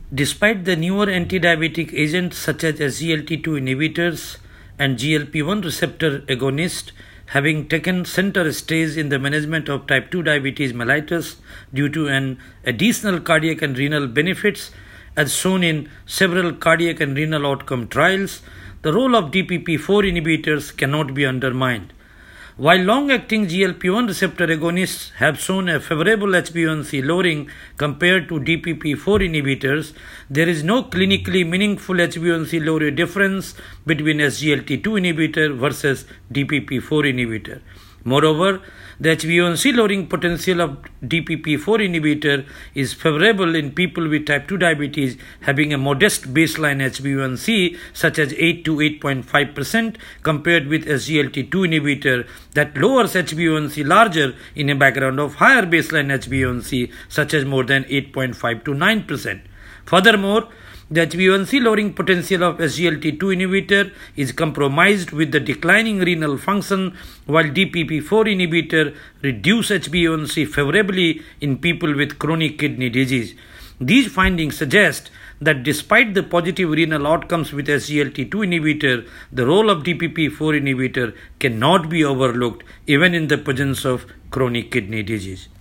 Despite the newer antidiabetic agents such as SGLT2 inhibitors and GLP-1 receptor agonists having taken center stage in the management of type 2 diabetes mellitus due to an additional cardiac and renal benefits as shown in several cardiac and renal outcome trials, the role of DPP-4 inhibitors cannot be undermined. While long-acting GLP-1 receptor agonists have shown a favorable HbA1c lowering compared to DPP-4 inhibitors, there is no clinically meaningful HbA1c lowering difference between SGLT2 inhibitor versus DPP-4 inhibitor. Moreover, the HbA1c lowering potential of DPP-4 inhibitor is favorable in people with type 2 diabetes having a modest baseline HbA1c such as 8 to 8.5% compared with SGLT2 inhibitor that lowers HbA1c larger in a background of higher baseline HbA1c such as more than 8.5 to 9%. Furthermore, the HbA1c lowering potential of SGLT2 inhibitor is compromised with the declining renal function, while DPP-4 inhibitor reduce HbA1c favorably in people with chronic kidney disease. These findings suggest that despite the positive renal outcomes with SGLT2 inhibitor, the role of DPP-4 inhibitor cannot be overlooked even in the presence of chronic kidney disease.